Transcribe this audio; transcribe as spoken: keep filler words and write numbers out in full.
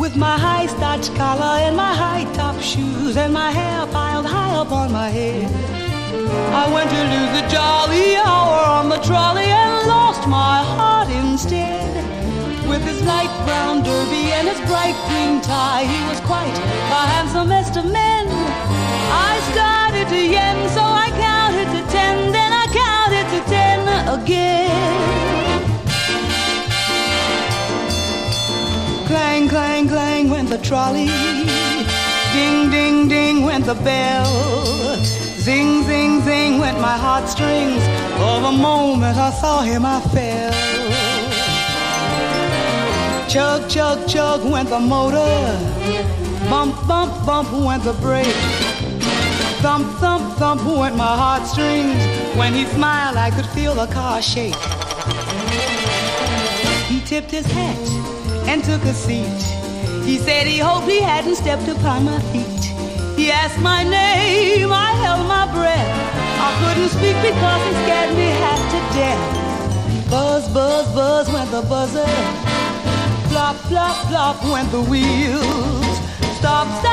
with my high starch collar and my high top shoes and my hair piled high up on my head. I went to lose the jolly hour on the trolley and lost my heart instead. With his light brown derby and his bright green tie, he was quite the handsomest of men. I started to yen, so I counted to ten, then I counted to ten again. Clang, clang, clang went the trolley. Ding, ding, ding went the bell. Zing, zing, zing went my heartstrings. For the moment I saw him I fell. Chug, chug, chug went the motor. Bump, bump, bump went the brake. Thump, thump, thump went my heartstrings. When he smiled I could feel the car shake. He tipped his hat and took a seat. He said he hoped he hadn't stepped upon my feet. He asked my name, I held my breath. I couldn't speak because he scared me half to death. Buzz, buzz, buzz went the buzzer. Flop, flop, flop went the wheels. Stop, stop.